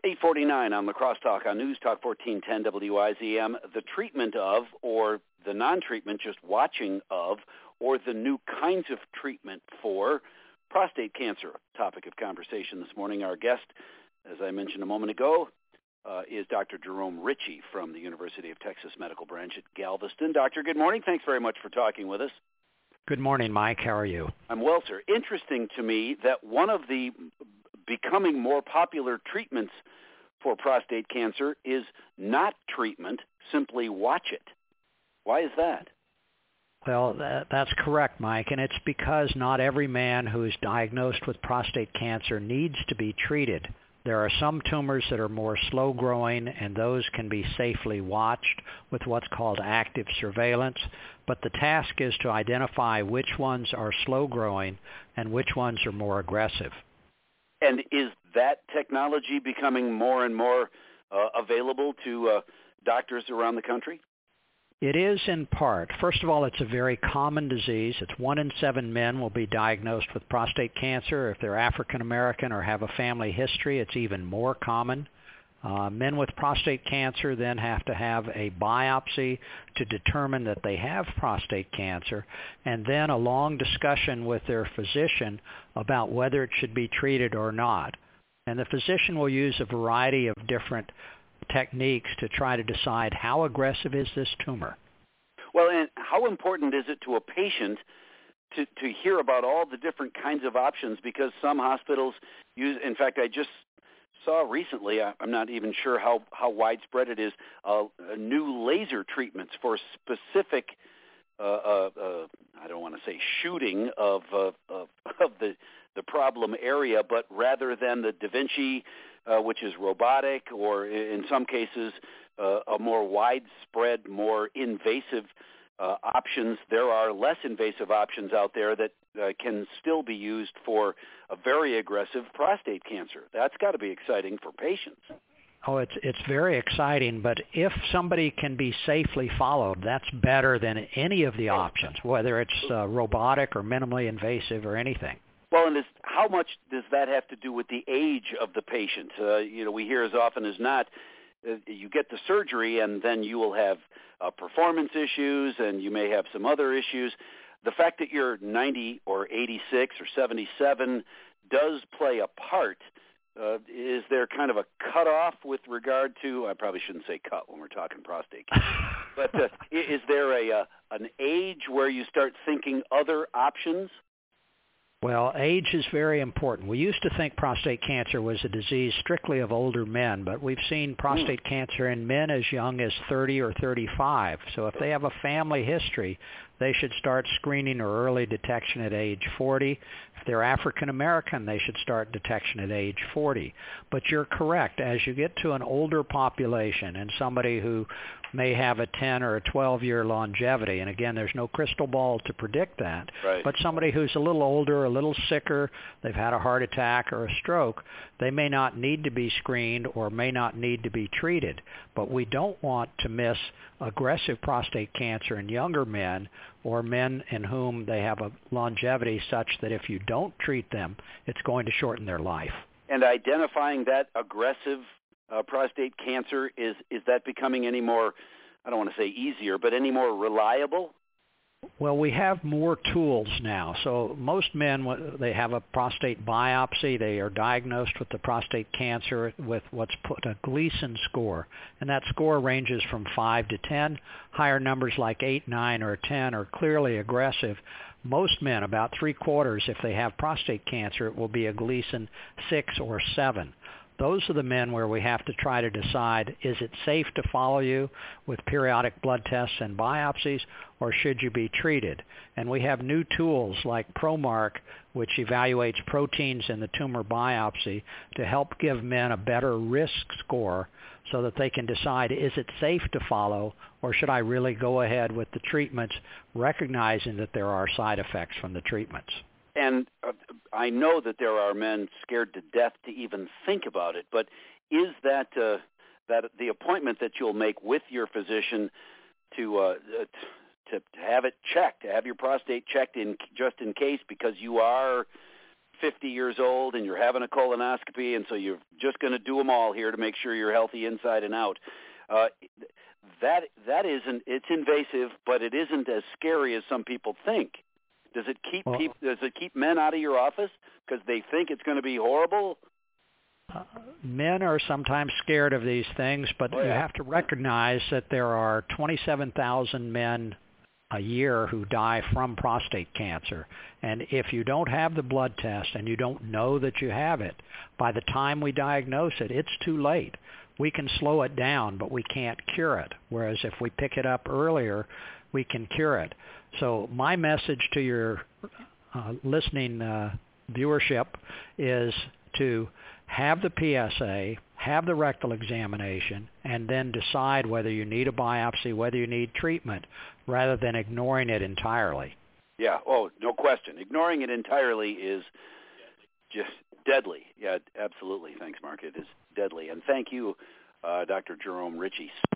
8:49 on La Crosse Talk on News Talk 1410 WIZM. The treatment of, or the non-treatment, just watching of, or the new kinds of treatment for prostate cancer. Topic of conversation this morning. Our guest, as I mentioned a moment ago, is Dr. Jerome Ritchie from the University of Texas Medical Branch at Galveston. Doctor, good morning. Thanks very much for talking with us. Good morning, Mike. How are you? I'm well, sir. Interesting to me that one of the becoming more popular treatments for prostate cancer is not treatment, simply watch it. Why is that? Well, that's correct, Mike, and it's because not every man who is diagnosed with prostate cancer needs to be treated. There are some tumors that are more slow-growing, and those can be safely watched with what's called active surveillance. But the task is to identify which ones are slow-growing and which ones are more aggressive. And is that technology becoming more and more available to doctors around the country? It is in part. First of all, it's a very common disease. It's 1 in 7 men will be diagnosed with prostate cancer. If they're African American or have a family history, it's even more common. Men with prostate cancer then have to have a biopsy to determine that they have prostate cancer, and then a long discussion with their physician about whether it should be treated or not. And the physician will use a variety of different techniques to try to decide how aggressive is this tumor. Well, and how important is it to a patient to hear about all the different kinds of options? Because some hospitals use, in fact, I just saw recently, I'm not even sure how widespread it is, new laser treatments for specific, I don't want to say shooting of the problem area, but rather than the Da Vinci, which is robotic, or in some cases a more widespread, more invasive options. There are less invasive options out there that can still be used for a very aggressive prostate cancer. That's got to be exciting for patients. Oh, it's very exciting, but if somebody can be safely followed, that's better than any of the options, whether it's robotic or minimally invasive or anything. Well, and how much does that have to do with the age of the patient? We hear as often as not, you get the surgery and then you will have performance issues and you may have some other issues. The fact that you're 90 or 86 or 77 does play a part. Is there kind of a cutoff with regard to, I probably shouldn't say cut when we're talking prostate cancer, but is there an age where you start thinking other options? Well, age is very important. We used to think prostate cancer was a disease strictly of older men, but we've seen prostate cancer in men as young as 30 or 35. So if they have a family history, they should start screening or early detection at age 40. If they're African American, they should start detection at age 40. But you're correct. As you get to an older population and somebody who may have a 10 or a 12-year longevity, and again, there's no crystal ball to predict that, right. But somebody who's a little older, a little sicker, they've had a heart attack or a stroke, they may not need to be screened or may not need to be treated. But we don't want to miss aggressive prostate cancer in younger men or men in whom they have a longevity such that if you don't treat them, it's going to shorten their life. And identifying that aggressive prostate cancer, is that becoming any more, I don't want to say easier, but any more reliable? Well, we have more tools now. So most men, they have a prostate biopsy. They are diagnosed with the prostate cancer with what's put a Gleason score. And that score ranges from 5 to 10. Higher numbers like 8, 9, or 10 are clearly aggressive. Most men, about 3/4, if they have prostate cancer, it will be a Gleason 6 or 7. Those are the men where we have to try to decide, is it safe to follow you with periodic blood tests and biopsies, or should you be treated? And we have new tools like ProMark, which evaluates proteins in the tumor biopsy to help give men a better risk score so that they can decide, is it safe to follow, or should I really go ahead with the treatments, recognizing that there are side effects from the treatments? And I know that there are men scared to death to even think about it, but is that the appointment that you'll make with your physician to have it checked, to have your prostate checked in just in case, because you are 50 years old and you're having a colonoscopy, and so you're just going to do them all here to make sure you're healthy inside and out. That isn't. It's invasive, but it isn't as scary as some people think. Does it keep men out of your office because they think it's going to be horrible? Men are sometimes scared of these things, but you have to recognize that there are 27,000 men a year who die from prostate cancer. And if you don't have the blood test and you don't know that you have it, by the time we diagnose it, it's too late. We can slow it down, but we can't cure it. Whereas if we pick it up earlier, we can cure it. So my message to your listening viewership is to have the PSA, have the rectal examination, and then decide whether you need a biopsy, whether you need treatment, rather than ignoring it entirely. Yeah, no question. Ignoring it entirely is just deadly. Yeah, absolutely. Thanks, Mark. It is deadly. And thank you, Dr. Jerome Ritchie.